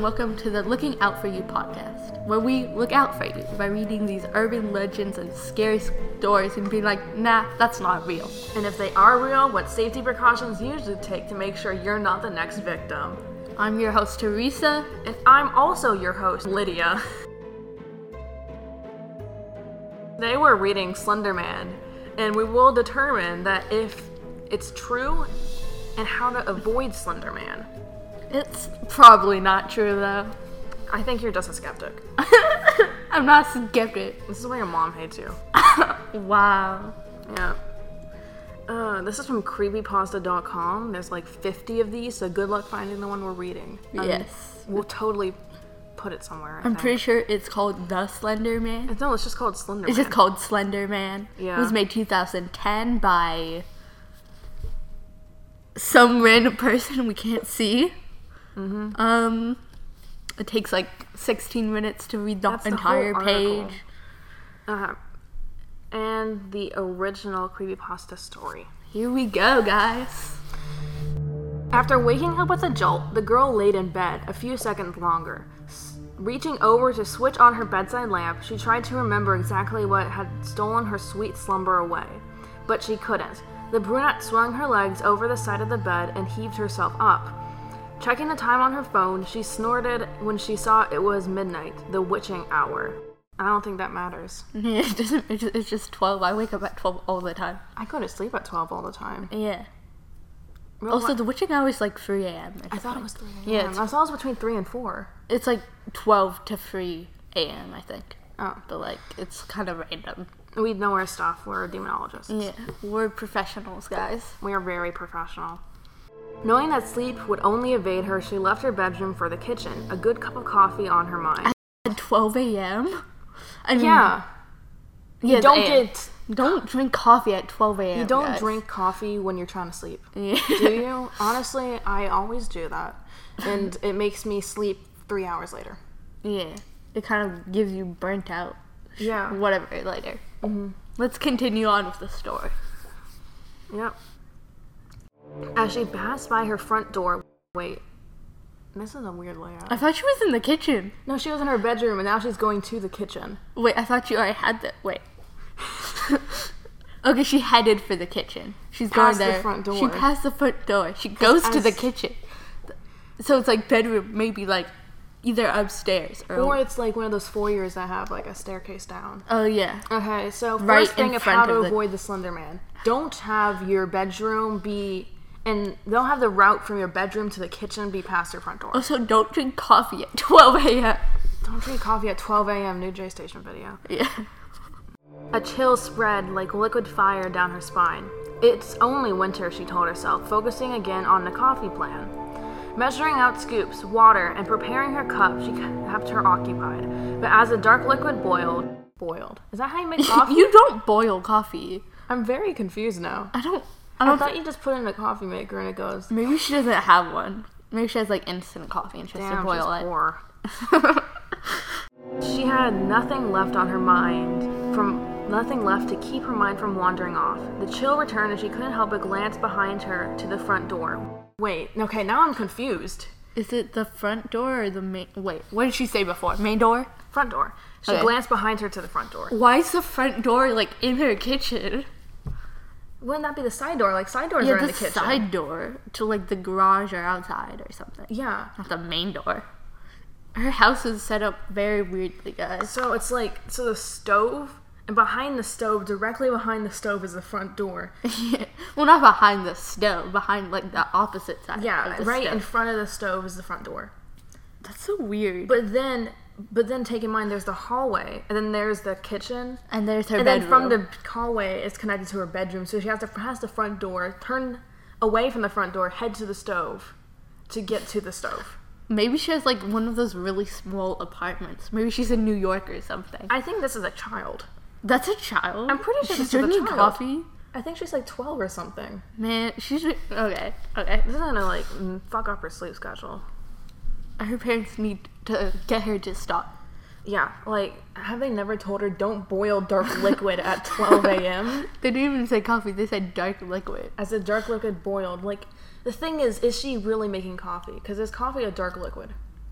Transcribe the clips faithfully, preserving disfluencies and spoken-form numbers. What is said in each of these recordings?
welcome to the Looking Out For You podcast, where we look out for you by reading these urban legends and scary stories and being like, nah, that's not real. And if they are real, what safety precautions you usually take to make sure you're not the next victim. I'm your host, Teresa. And I'm also your host, Lydia. Today we're reading Slender Man, and we will determine that if it's true and how to avoid Slender Man. It's probably not true, though. I think you're just a skeptic. I'm not a skeptic. This is why your mom hates you. Wow. Yeah. Uh, this is from creepypasta dot com. There's like fifty of these, so good luck finding the one we're reading. Um, Yes. We'll totally put it somewhere. I I'm think. pretty sure it's called The Slender Man. No, it's just called Slender It's Man. just called Slender Man. Yeah. It was made two thousand ten by some random person we can't see. Mm-hmm. Um, it takes like sixteen minutes to read the That's the entire whole article. page. Uh-huh. And the original creepypasta story. Here we go, guys. After waking up with a jolt, the girl laid in bed a few seconds longer. S- reaching over to switch on her bedside lamp, she tried to remember exactly what had stolen her sweet slumber away. But she couldn't. The brunette swung her legs over the side of the bed and heaved herself up. Checking the time on her phone, she snorted when she saw it was midnight, the witching hour. I don't think that matters. Yeah, it doesn't. It's just, it's just twelve. I wake up at twelve all the time. I go to sleep at twelve all the time. Yeah. Real Also, li- the witching hour is like three a.m. I thought it was three a.m. Yeah, I it's- thought it was between three and four. It's like twelve to three a.m. I think. Oh. But like, it's kind of random. We know our stuff. We're demonologists. Yeah, we're professionals, guys. We are very professional. Knowing that sleep would only evade her, she left her bedroom for the kitchen, a good cup of coffee on her mind. At twelve a.m. I mean, Yeah. yeah, You don't the- get... Don't drink coffee at twelve a.m. You don't guys. drink coffee when you're trying to sleep. Yeah. Do you? Honestly, I always do that. And it makes me sleep three hours later. Yeah, it kind of gives you burnt out. Yeah. Whatever later. Mm-hmm. Let's continue on with the story. Yep. As she passed by her front door... Wait. This is a weird layout. I thought she was in the kitchen. No, she was in her bedroom, and now she's going to the kitchen. Wait, I thought you already had that. Wait. Okay, she headed for the kitchen. She's Past going the there. front door. She passed the front door. She goes to the as- kitchen. So it's like bedroom, maybe like either upstairs or. Or it's like one of those foyers that have like a staircase down. Oh yeah. Okay, so first Right thing in of front how to of the- avoid the Slender Man. Don't have your bedroom be, and don't have the route from your bedroom to the kitchen be past your front door. Also, don't drink coffee at twelve a.m. Don't drink coffee at twelve a.m. New J Station video. Yeah. A chill spread like liquid fire down her spine. It's only winter, she told herself, focusing again on the coffee plan. Measuring out scoops, water, and preparing her cup, she kept her occupied. But as the dark liquid boiled... Boiled? Is that how you make coffee? You don't boil coffee. I'm very confused now. I don't. I I don't. thought thi- you just put it in a coffee maker and it goes... Maybe she doesn't have one. Maybe she has like instant coffee and she has to Damn, boil she's it. poor. She had nothing left on her mind from... Nothing left to keep her mind from wandering off. The chill returned and she couldn't help but glance behind her to the front door. Wait, okay, now I'm confused. Is it the front door or the main? Wait, what did she say before? Main door? Front door. She Okay. glanced behind her to the front door. Why is the front door like in her kitchen? Wouldn't that be the side door? Like, side doors Yeah, are in the the kitchen. side door to like the garage or outside or something. Yeah. Not the main door. Her house is set up very weirdly, guys. So it's like, so the stove, and behind the stove, directly behind the stove is the front door. Yeah. Well, not behind the stove, behind like the opposite side. Yeah, of the right stove. in front of the stove is the front door. That's so weird. But then, but then take in mind there's the hallway, and then there's the kitchen. and there's her And bedroom. then from the hallway, it's connected to her bedroom. So she has to pass the front door, turn away from the front door, head to the stove to get to the stove. Maybe she has like one of those really small apartments. Maybe she's in New York or something. I think this is a child. That's a child. I'm pretty sure she's this is a drinking child. coffee. I think she's like twelve or something. Man, she's okay. Okay. This is gonna like mm, fuck up her sleep schedule. Her parents need to get her to stop. Yeah, like, have they never told her don't boil dark liquid at twelve a.m.? They didn't even say coffee. They said dark liquid. As the dark liquid boiled. Like, the thing is, is she really making coffee? Because is coffee a dark liquid?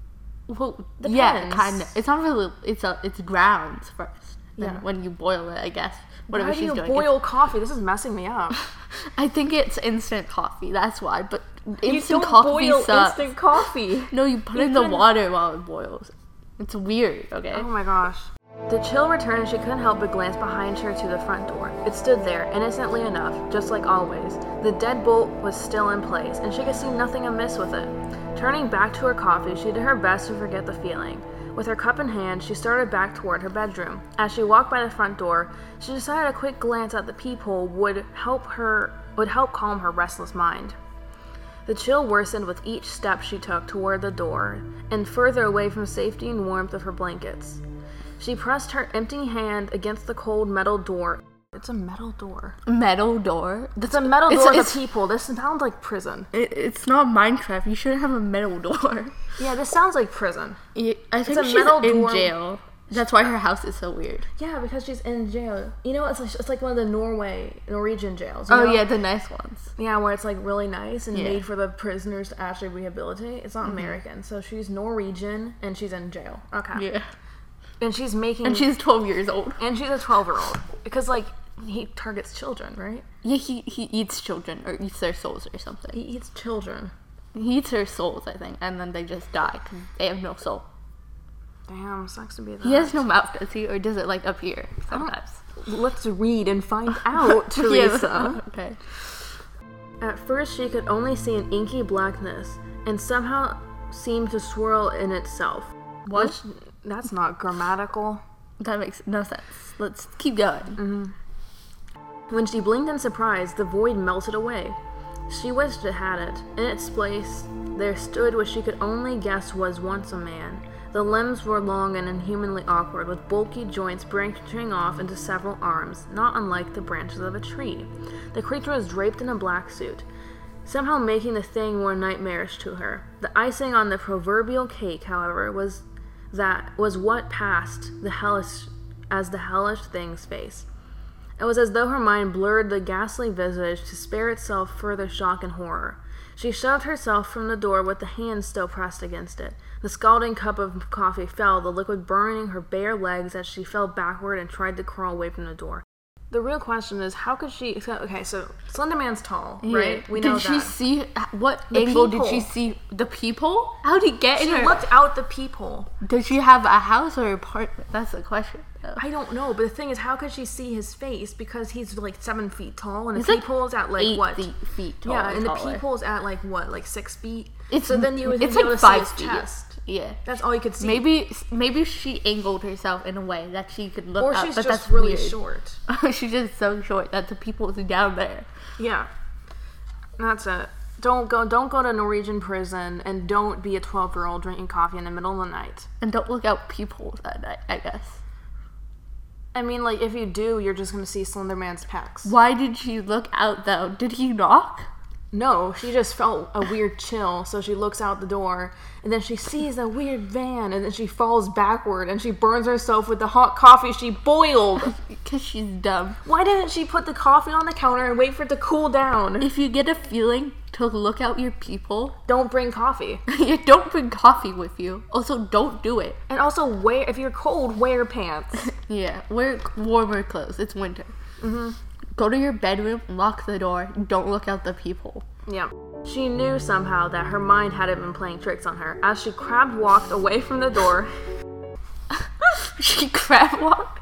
Well, yeah, Depends. kind of. It's not really. It's a. It's grounds first. Then Yeah. when you boil it, I guess. Whatever Why do she's you doing. boil coffee? This is messing me up. It's- I think it's instant coffee. That's why. But You instant don't coffee boil sucks. instant coffee. No, you put You in the can- water while it boils. It's weird. Okay. Oh my gosh. The chill returned and she couldn't help but glance behind her to the front door. It stood there, innocently enough, just like always. The deadbolt was still in place, and she could see nothing amiss with it. Turning back to her coffee, she did her best to forget the feeling. With her cup in hand, she started back toward her bedroom. As she walked by the front door, she decided a quick glance at the peephole would help her would help calm her restless mind. The chill worsened with each step she took toward the door, and further away from safety and warmth of her blankets. She pressed her empty hand against the cold metal door. It's a metal door. Metal door. It's a metal It's- door with it's- a peephole. This sounds like prison. It, it's not Minecraft. You shouldn't have a metal door. Yeah, this sounds like prison. Yeah, I think a she's metal in door. jail. That's why her house is so weird. Yeah, because she's in jail. You know, it's like, it's like one of the Norway, Norwegian jails. you Oh know? yeah, the nice ones. Yeah, where it's like really nice and Yeah. made for the prisoners to actually rehabilitate. It's not American. So she's Norwegian and she's in jail. Okay. Yeah. And she's making. And she's twelve years old. and she's a twelve year old. Because, like, he targets children, right? Yeah, he, he eats children or eats their souls or something. He eats children. He eats their souls, I think, and then they just die because they have no soul. Damn, sucks to be that. He has no mouth, does he? Or does it like appear sometimes? Let's read and find out, Teresa. Okay. At first, she could only see an inky blackness, and somehow seemed to swirl in itself. What? Which, that's not grammatical. That makes no sense. Let's keep going. Mm-hmm. When she blinked in surprise, the void melted away. She wished it had it. In its place, there stood what she could only guess was once a man. The limbs were long and inhumanly awkward, with bulky joints branching off into several arms, not unlike the branches of a tree. The creature was draped in a black suit, somehow making the thing more nightmarish to her. The icing on the proverbial cake, however, was that was what passed the hellish as the hellish thing's face. It was as though her mind blurred the ghastly visage to spare itself further shock and horror. She shoved herself from the door with the hand still pressed against it. The scalding cup of coffee fell, the liquid burning her bare legs as she fell backward and tried to crawl away from the door. The real question is, how could she... Okay, so Slender Man's tall, right? Yeah. We did know she that. see what The angle did she peephole. see the people? How did he get She in her? looked out the peephole. Did she have a house or apartment? That's the question. though. I don't know, but the thing is, how could she see his face? Because he's like seven feet tall, and He's the like peephole's at like Eight what? feet, feet tall. Yeah, and the taller. peephole's at like what, like six feet. It's so then you would it's be able like to see five his feet. chest. Yeah. That's all you could see. Maybe maybe she angled herself in a way that she could look or up, she's but just that's really weird. short. She's just so short that the people is down there. Yeah, that's it. Don't go. Don't go to Norwegian prison, and don't be a twelve-year-old drinking coffee in the middle of the night. And don't look out peepholes at night, I guess. I mean, like if you do, you're just gonna see Slender Man's pecs. Why did she look out though? Did he knock? No, she just felt a weird chill, so she looks out the door, and then she sees a weird van, and then she falls backward, and she burns herself with the hot coffee she boiled. Because she's dumb. Why didn't she put the coffee on the counter and wait for it to cool down? If you get a feeling to look out your people, Don't bring coffee. you don't bring coffee with you. Also, don't do it. And also, wear if you're cold, wear pants. Yeah, wear warmer clothes. It's winter. Mm-hmm. Go to your bedroom, lock the door, don't look out the peephole. Yeah. She knew somehow that her mind hadn't been playing tricks on her. As she crab walked away from the door, She crab walked.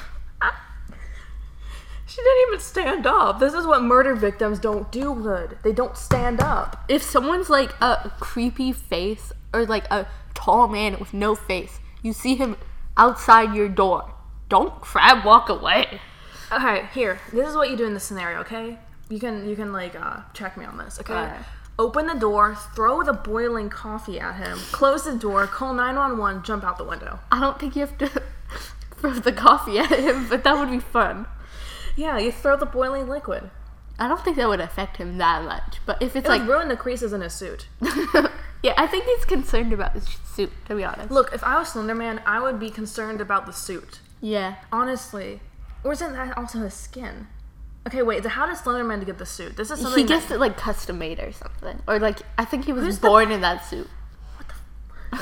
she didn't even stand up. This is what murder victims don't do good. They don't stand up. If someone's like a creepy face or like a tall man with no face, you see him outside your door, don't crab walk away. Okay, here. This is what you do in this scenario, okay? You can you can like uh check me on this, okay? Alright. Open the door, throw the boiling coffee at him, close the door, call nine one one, jump out the window. I don't think you have to throw the coffee at him, but that would be fun. Yeah, you throw the boiling liquid. I don't think that would affect him that much, but if it's It like, would ruin the creases in his suit. yeah, I think he's concerned about his suit, to be honest. Look, if I was Slender Man, I would be concerned about the suit. Yeah. Honestly. Or isn't that also his skin? Okay, wait, so how does Slender Man get the suit? This is something He gets that... it like custom made or something. Or like, I think he was Who's the- born in that suit.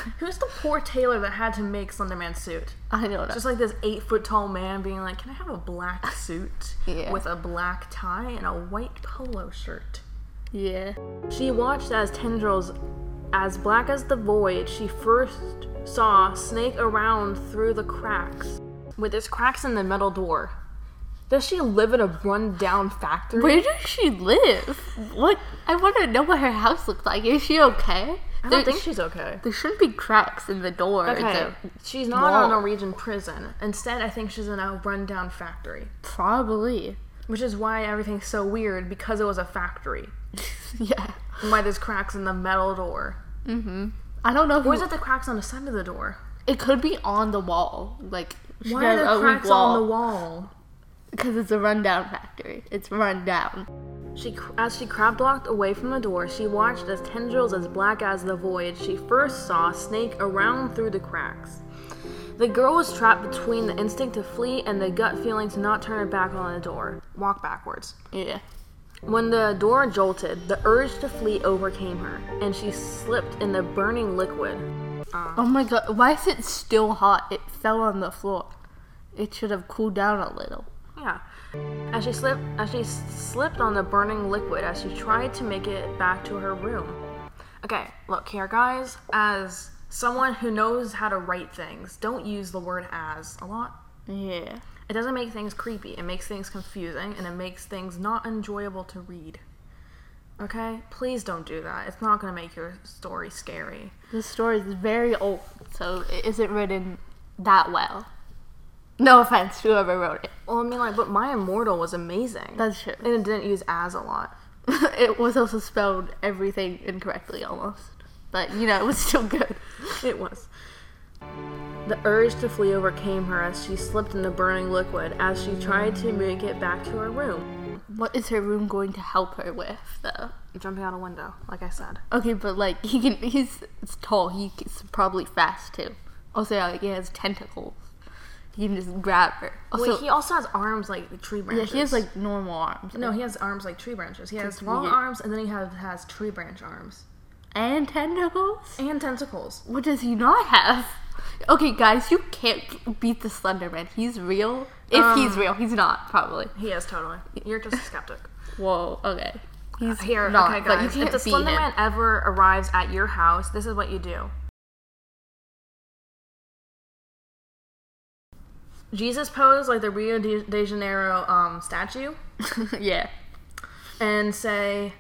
Who's the poor tailor that had to make Slenderman's suit? I don't know. Just like this eight foot tall man being like, can I have a black suit Yeah. with a black tie and a white polo shirt? Yeah. She watched as tendrils as black as the void. She first saw snake around through the cracks. With there's cracks in the metal door. Does she live in a run-down factory? Where does she live? What? I want to know what her house looks like. Is she okay? I don't There- think she's okay. There shouldn't be cracks in the door. or Okay, the she's not wall. in a Norwegian prison. Instead, I think she's in a run-down factory. Probably. Which is why everything's so weird, because it was a factory. Yeah. And why there's cracks in the metal door. Mm-hmm. I don't know who... Or is it the cracks on the side of the door? It could be on the wall. Like, she Why has are a there weak cracks on the wall? Because it's a rundown factory. It's run down. She, as she crab walked away from the door, she watched as tendrils as black as the void she first saw snake around through the cracks. The girl was trapped between the instinct to flee and the gut feeling to not turn her back on the door. Walk backwards. Yeah. When the door jolted, the urge to flee overcame her, and she slipped in the burning liquid. Uh, Oh my god. Why is it still hot? It fell on the floor. It should have cooled down a little. yeah. As she slipped, as she s- slipped on the burning liquid, as she tried to make it back to her room. Okay, look here, guys. As someone who knows how to write things, don't use the word "as" a lot. Yeah. It doesn't make things creepy. It makes things confusing, and it makes things not enjoyable to read. Okay? Please don't do that. It's not going to make your story scary. This story is very old, so it isn't written that well. No offense to whoever wrote it. Well, I mean, like, but My Immortal was amazing. That's true. And it didn't use "as" a lot. It was also spelled everything incorrectly almost. But, you know, it was still good. It was. The urge to flee overcame her as she slipped in the burning liquid as she tried to make it back to her room. What is her room going to help her with, though? Jumping out a window, like I said. Okay, but, like, he can, he's it's tall. He's probably fast, too. Also, yeah, like, he has tentacles. He can just grab her. Also, Wait, he also has arms like tree yeah, branches. he has, like, normal arms. No, he has arms like tree branches. He has That's long weird. arms, and then he has, has tree branch arms. And tentacles? And tentacles. What does he not have? Okay, guys, you can't beat the Slenderman. He's real. If Um, he's real, he's not, probably. He is, totally. You're just a skeptic. Whoa, okay. He's Here, not, okay, but you guys. can't If the beat him. Slenderman ever arrives at your house, this is what you do. Jesus pose like the Rio de de Janeiro um, statue Yeah. and say,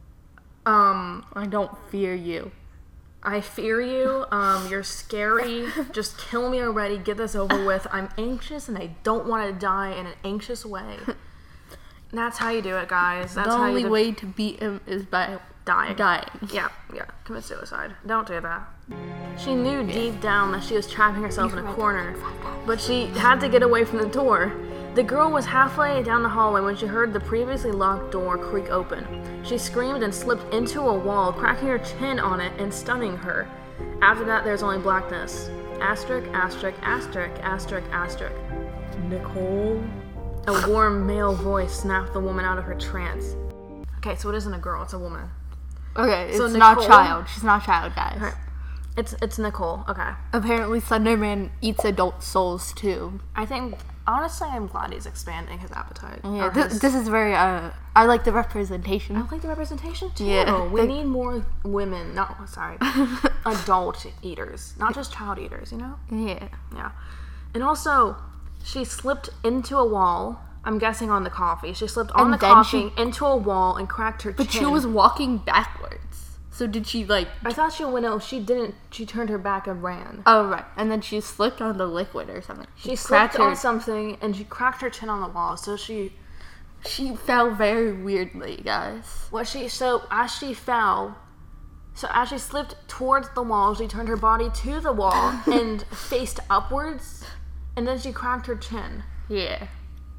um, I don't fear you. I fear you, um, you're scary, just kill me already, get this over with, I'm anxious and I don't want to die in an anxious way. That's how you do it, guys. That's the how only you do- way to beat him is by dying. dying. Yeah, yeah, commit suicide. Don't do that. She knew deep down that she was trapping herself in a corner, but she had to get away from the door. The girl was halfway down the hallway when she heard the previously locked door creak open. She screamed and slipped into a wall, cracking her chin on it and stunning her. After that, there's only blackness. Asterisk, asterisk, asterisk, asterisk, asterisk. Nicole? A warm male voice snapped the woman out of her trance. Okay, so it isn't a girl, it's a woman. Okay, it's So not Nicole- child. She's not child, guys. Okay. It's it's Nicole, okay. Apparently, Slenderman eats adult souls, too. I think, honestly, I'm glad he's expanding his appetite. Yeah, Or th- his- this is very, uh, I like the representation. I like the representation too. Yeah. We They- need more women, no, sorry, adult eaters, not just child eaters, you know? Yeah. Yeah. And also, she slipped into a wall, I'm guessing on the coffee. She slipped on And the then coffee she- into a wall and cracked her But chin. she was walking backwards. So did she, like... I thought she went, no, she didn't. She turned her back and ran. Oh, right. And then she slipped on the liquid or something. She cracked slipped on her- something and she cracked her chin on the wall. So she, She fell very weirdly, guys. what she, so as she fell, so as she slipped towards the wall, she turned her body to the wall and faced upwards, and then she cracked her chin Yeah.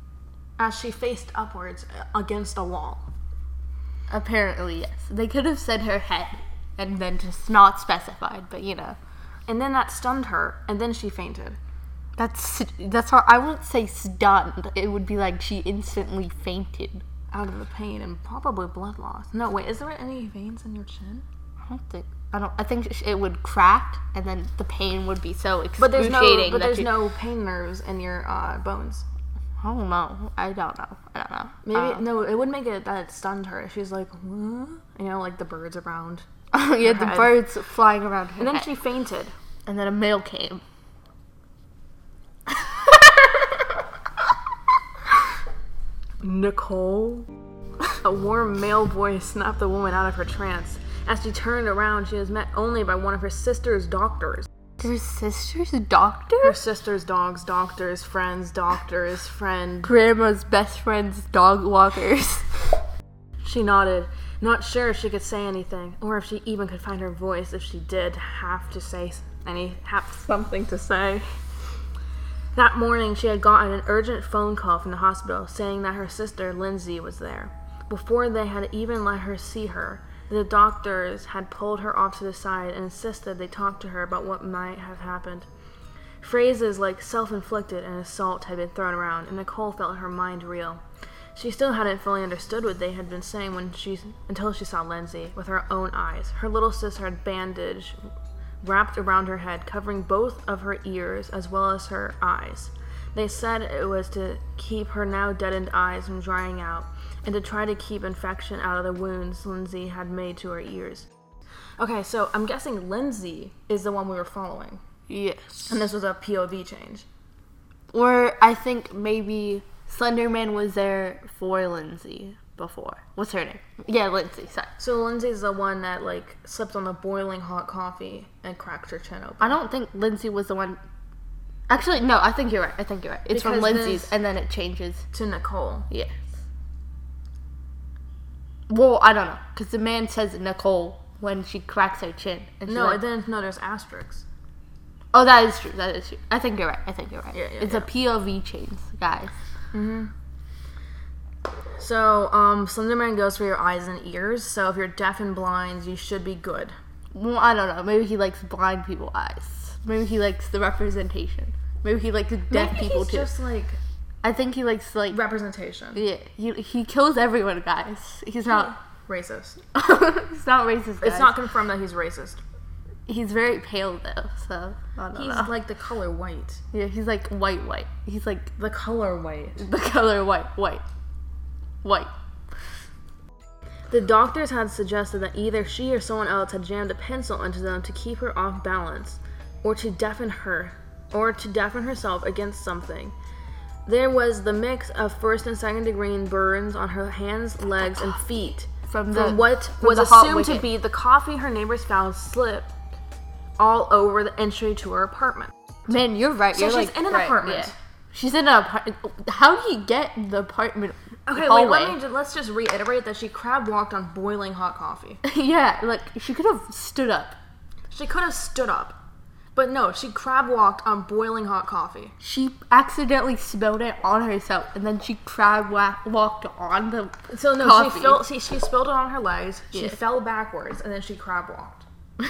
as she faced upwards against a wall. Apparently, yes. They could have said her head and then just not specified, but you know. And then that stunned her, and then she fainted. That's that's hard. I won't say stunned. It would be like she instantly fainted. Out of the pain and probably blood loss. No, wait, is there any veins in your chin? I don't think. I don't. I think sh- it would crack, and then the pain would be so But there's excruciating. no, but that there's you- no pain nerves in your uh, bones. I don't know. I don't know. I don't know. Maybe Uh, no, it would make it that it stunned her. She's like, what? You know, like the birds around. yeah, the head. birds flying around her And then head. she fainted. And then a mail came. Nicole? A warm male voice snapped the woman out of her trance. As she turned around, she was met only by one of her sister's doctors. Her sister's doctor? Her sister's dogs, doctors, friends, doctors, friend. Grandma's best friend's dog walkers. She nodded, not sure if she could say anything, or if she even could find her voice if she did have to say any, have something to say. That morning, she had gotten an urgent phone call from the hospital saying that her sister, Lindsay, was there. Before they had even let her see her, the doctors had pulled her off to the side and insisted they talk to her about what might have happened. Phrases like self-inflicted and assault had been thrown around, and Nicole felt her mind reel. She still hadn't fully understood what they had been saying when she, until she saw Lindsay with her own eyes. Her little sister had bandage wrapped around her head, covering both of her ears as well as her eyes. They said it was to keep her now deadened eyes from drying out, and to try to keep infection out of the wounds Lindsay had made to her ears. Okay, so I'm guessing Lindsay is the one we were following, Yes. and this was a P O V change. Or I think maybe Slenderman was there for Lindsay before. What's her name? Yeah, Lindsay, sorry. So Lindsay's the one that, like, slipped on the boiling hot coffee and cracked her chin open. I don't think Lindsay was the one. Actually, no, I think you're right. I think you're right. It's from Because Lindsay's, this- and then it changes. To Nicole. Yes. Well, I don't know, because the man says Nicole when she cracks her chin. And she's No, like, and then, no, there's asterisks. oh, that is true. That is true. I think you're right. I think you're right. Yeah, yeah, it's yeah. a P O V change, guys. So, um, Slenderman goes for your eyes and ears, so if you're deaf and blind, you should be good. Well, I don't know. Maybe he likes blind people eyes. Maybe he likes the representation. Maybe he likes deaf Maybe people he's too. just, like, I think he likes like representation. yeah. He he kills everyone, guys. He's not. Racist. He's not racist. Guys. It's not confirmed that he's racist. He's very pale though, so I don't He's know. like the color white. Yeah, he's like white, white. He's like The color white. the color white, white, white. The doctors had suggested that either she or someone else had jammed a pencil into them to keep her off balance, or to deafen her, or to deafen herself against something. There was the mix of first and second degree burns on her hands, legs, and feet From the from what from was the hot assumed to wicket. be the coffee her neighbors found slipped all over the entry to her apartment. Man, you're right. So you're she's like, in an right, apartment. Yeah. She's in an apartment. How did he get in the apartment? Okay, wait, hallway? let me ju- let's just reiterate that she crab walked on boiling hot coffee. Yeah, like she could have stood up. She could have stood up, but no, she crab walked on boiling hot coffee. She accidentally spilled it on herself, and then she crab wa- walked on the So no, coffee. she, filled, she she spilled it on her legs. She Yeah. fell backwards, and then she crab walked.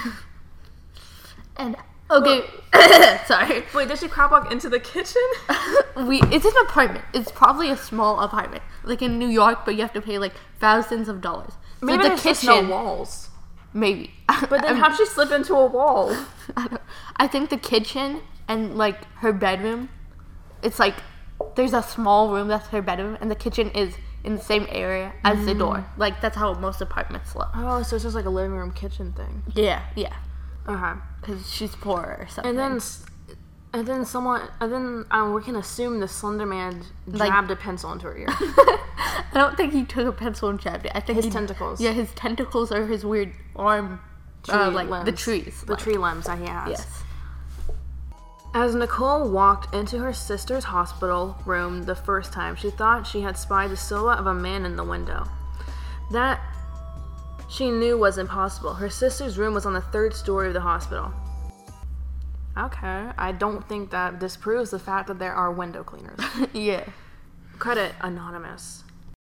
And okay, sorry. Wait, did she crab walk into the kitchen? We it's an apartment. It's probably a small apartment, like in New York, but you have to pay like thousands of dollars. So Maybe the there's just no walls. Maybe. But then how'd she slip into a wall? I, don't, I think the kitchen and like her bedroom, it's like there's a small room that's her bedroom, and the kitchen is in the same area as the door. Like that's how most apartments look. Oh, so it's just like a living room kitchen thing. Yeah, yeah. Okay. Because she's poor or something. And then, s- and then someone, and then um, we can assume the Slender Man Like- jabbed a pencil into her ear. I don't think he took a pencil and jabbed it. I think His he, tentacles. Yeah, his tentacles or his weird arm, Tree uh, like the limbs. trees. The like, tree limbs that he has. Yes. As Nicole walked into her sister's hospital room the first time, she thought she had spied the silhouette of a man in the window. That she knew was impossible. Her sister's room was on the third story of the hospital. Okay, I don't think that disproves the fact that there are window cleaners. Yeah. Credit Anonymous.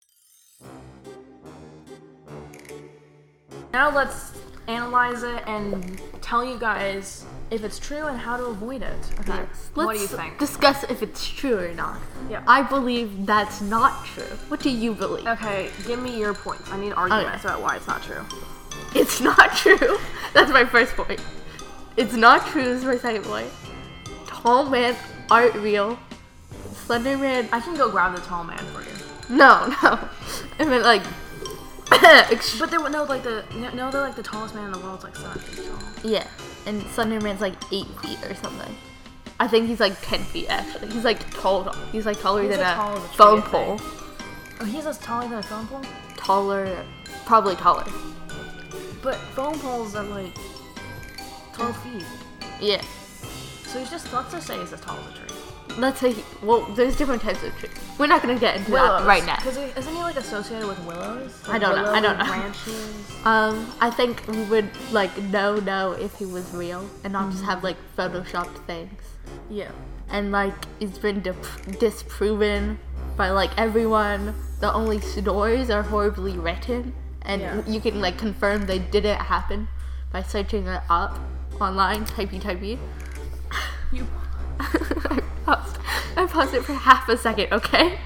Now let's analyze it and tell you guys if it's true and how to avoid it. Okay. Yes. What Let's do you think? discuss if it's true or not. Yeah. I believe that's not true. What do you believe? Okay, give me your points. I need arguments about why it's not true. It's not true. That's my first point. It's not true is my second point. Tall men aren't real. Slender Man. I can go grab the tall man for you. No, no. I mean, like. But they would know, like, the. No, they're like the tallest man in the world's like seven feet tall. Yeah. And Slender Man's like eight feet or something. I think he's like ten feet actually. He's like tall. He's like taller He's than as a tall as a tree, phone I pole. think. Oh, he's as taller than a phone pole? Taller. Probably taller. But phone poles are like twelve feet. Yeah. So he's just, let's just say he's as tall as a tree. Let's say, he, well, there's different types of trees. We're not gonna get into Willows. that right now. Because isn't he like associated with willows? Like I don't know. I don't know. Branches. Um, I think we would like know know if he was real and not mm-hmm. just have like photoshopped things. Yeah. And like it's been dip- disproven by like everyone. The only stories are horribly written, and Yeah. you can like confirm they didn't happen by searching it up online. Typey typey. You. I paused. I paused it for half a second, okay?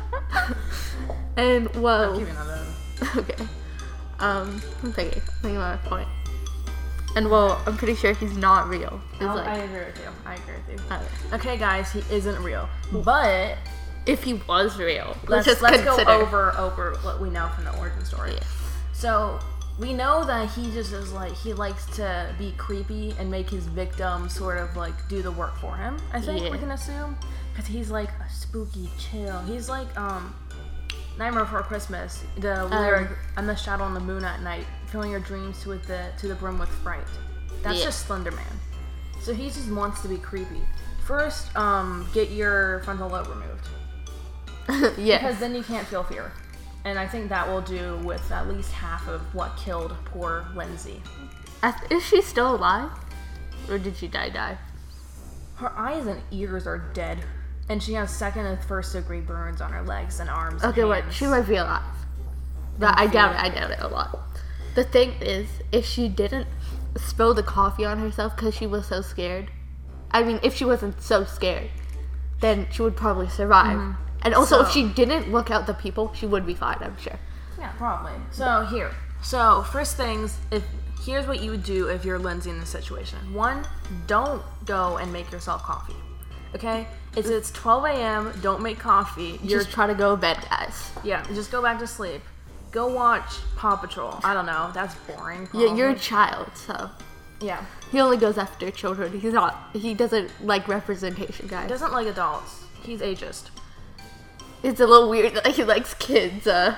And whoa. I'll give you another. Okay. Um, I'm thinking. I'm thinking about my point. And well, I'm pretty sure he's not real. It's Oh, like, I agree with you. I agree with you. uh, Okay, guys, he isn't real. But if he was real, let's, let's just let's consider. go over over what we know from the origin story. Yeah. So we know that he just is like he likes to be creepy and make his victim sort of like do the work for him. I think Yeah. we can assume because he's like a spooky chill. He's like um, Nightmare Before Christmas. The lyric "I'm the shadow on the moon at night, filling your dreams with the to the brim with fright." That's Yeah. just Slender Man. So he just wants to be creepy. First, um, get your frontal lobe removed. Yeah. Because then you can't feel fear. And I think that will do with at least half of what killed poor Lindsay. Is she still alive? Or did she die die? Her eyes and ears are dead. And she has second and first degree burns on her legs and arms Okay, and wait, hands. she might be alive. But I doubt it, I doubt it a lot. The thing is, if she didn't spill the coffee on herself because she was so scared, I mean, if she wasn't so scared, then she would probably survive. Mm-hmm. And also, So- if she didn't look out the people, she would be fine, I'm sure. Yeah, probably. So here. So first things, if here's what you would do if you're Lindsay in this situation. One, don't go and make yourself coffee. Okay? It's it's twelve a.m. Don't make coffee. You're Just try to go to bed, guys. yeah. Just go back to sleep. Go watch Paw Patrol. I don't know. That's boring. Yeah, you're a probably. child, so yeah. he only goes after children. He's not. He doesn't like representation, guys. Doesn't like adults. He's ageist. It's a little weird that he likes kids. Uh,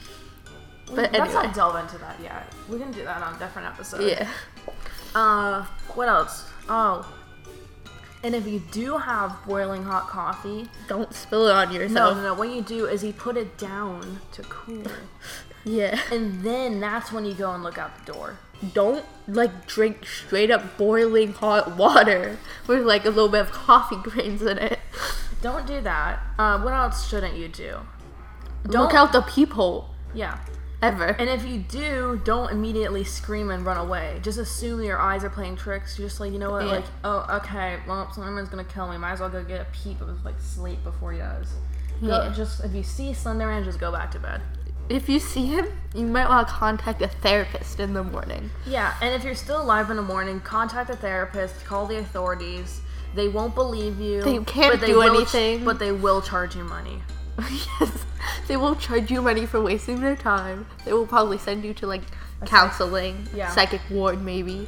but Let's anyway, not delve into that yet. We can do that on a different episode. yeah. Uh, what else? Oh. And if you do have boiling hot coffee, Don't spill it on no, yourself. no, no. What you do is you put it down to cool, Yeah. and then that's when you go and look out the door. Don't like drink straight up boiling hot water with like a little bit of coffee grains in it. Don't do that. Uh, what else shouldn't you do? Look out the peephole. Yeah. Ever. And if you do, don't immediately scream and run away. Just assume your eyes are playing tricks. You're just like, you know what, Yeah. like, oh, okay, well, Slenderman's gonna kill me. Might as well go get a peep of like sleep before he does. Go, Yeah. Just if you see Slenderman, just go back to bed. If you see him, you might want to contact a therapist in the morning. Yeah, and if you're still alive in the morning, contact a therapist. Call the authorities. They won't believe you. They can't but they do will ch- anything. but they will charge you money. Yes. They will charge you money for wasting their time. They will probably send you to like counseling, Yeah. psychic ward maybe.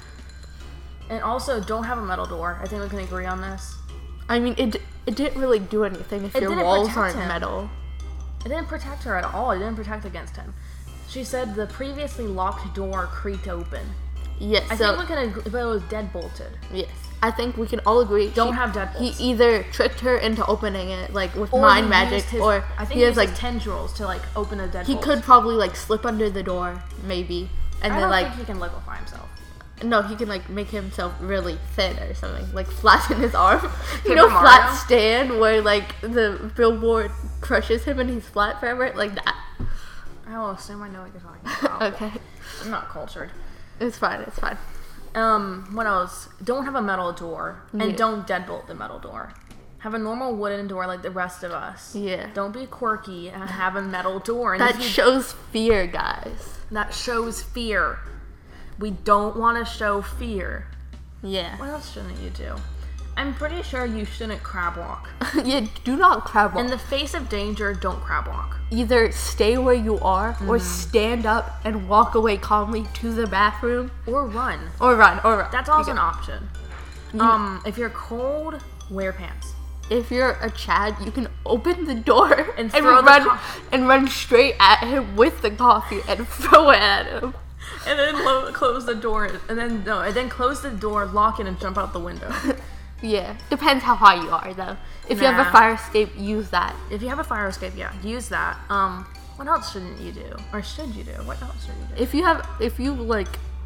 And also, don't have a metal door. I think we can agree on this. I mean, it it didn't really do anything if It your didn't walls protect aren't him. metal. It didn't protect her at all. It didn't protect against him. She said the previously locked door creaked open. Yes. I so think we can agree, but it was dead bolted. yes, I think we can all agree. Don't she- have deadbolts. He either tricked her into opening it, like with Or mind he magic, used his, or I think he he has used like his tendrils to like open a deadbolt. he could probably like slip under the door, maybe, and I then don't like think he can liquefy himself. no, he can like make himself really thin or something, like flatten his arm. You Paper know, Mario? flat stand where like the billboard crushes him and he's flat forever, like that. I will assume I know what you're talking about. Okay, I'm not cultured. it's fine. It's fine. Um, what else? Don't have a metal door, and Yeah. don't deadbolt the metal door. Have a normal wooden door like the rest of us. Yeah. Don't be quirky and have a metal door. And That you, shows fear, guys. that shows fear. We don't want to show fear. Yeah. What else shouldn't you do? I'm pretty sure you shouldn't crab walk. Yeah, do not crab walk. In the face of danger, don't crab walk. Either stay where you are or stand up and walk away calmly to the bathroom. Or run. Or run, or run. That's also an option. Um, if you're cold, wear pants. If you're a Chad, you can open the door And and, throw the run co- and run straight at him with the coffee and throw it at him. And then lo- close the door, and then no, and then close the door, lock it, and jump out the window. Yeah, depends how high you are though. If you have Nah. a fire escape, use that. If you have a fire escape, yeah, use that. Um, what else shouldn't you do, or should you do? What else should you do? If you have, if you like,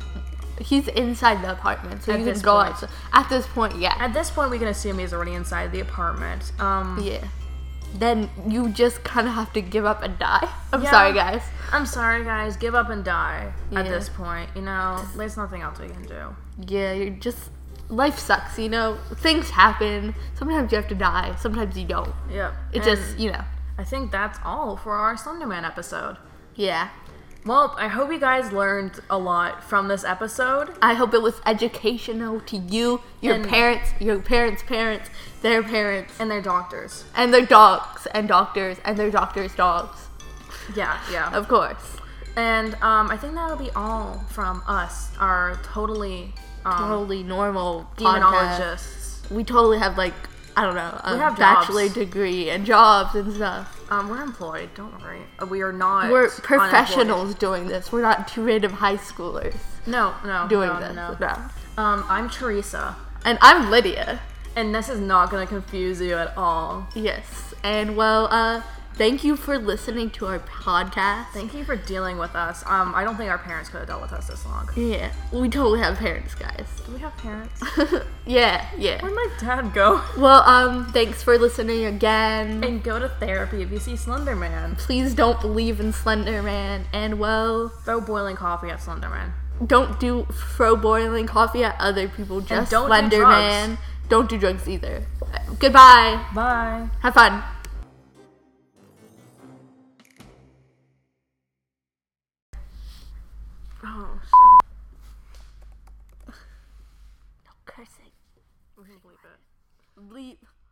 he's inside the apartment, so At you can this go point. outside. At this point, yeah, At this point, we can assume he's already inside the apartment. Um, yeah. Then you just kind of have to give up and die. I'm Yeah. sorry, guys. I'm sorry, guys. Give up and die. At Yeah. this point, you know, there's nothing else we can do. Yeah, you're just life sucks. You know, things happen. Sometimes you have to die. Sometimes you don't. Yep. It And just, you know, I think that's all for our Slenderman episode. yeah. Well, I hope you guys learned a lot from this episode. I hope it was educational to you, your And- parents, your parents' parents, their parents, And their doctors. and their dogs and doctors and their doctors' dogs, Yeah, yeah. of course. And um, I think that'll be all from us, our totally um, Totally normal podcast. demonologists. We totally have like, I don't know, a We have bachelor jobs. degree and jobs and stuff. Um, we're employed, don't worry. Uh, We are not. We're unemployed. professionals doing this. We're not two random high schoolers No, no, doing no, this. no. No. Um, I'm Teresa, And I'm Lydia. and this is not gonna confuse you at all. Yes. And well, uh, thank you for listening to our podcast. Thank you for dealing with us. Um, I don't think our parents could have dealt with us this long. Yeah, we totally have parents, guys. Do we have parents? Yeah, yeah. Where'd my dad go? Well, um, thanks for listening again. And go to therapy if you see Slenderman. Please don't believe in Slender Man. And well, Throw boiling coffee at Slenderman. don't do throw boiling coffee at other people. Just don't do Slender drugs. Man. Don't do drugs either. Uh, Goodbye. Bye. Have fun. Oh, shit. No cursing. We can bleep it. Bleep.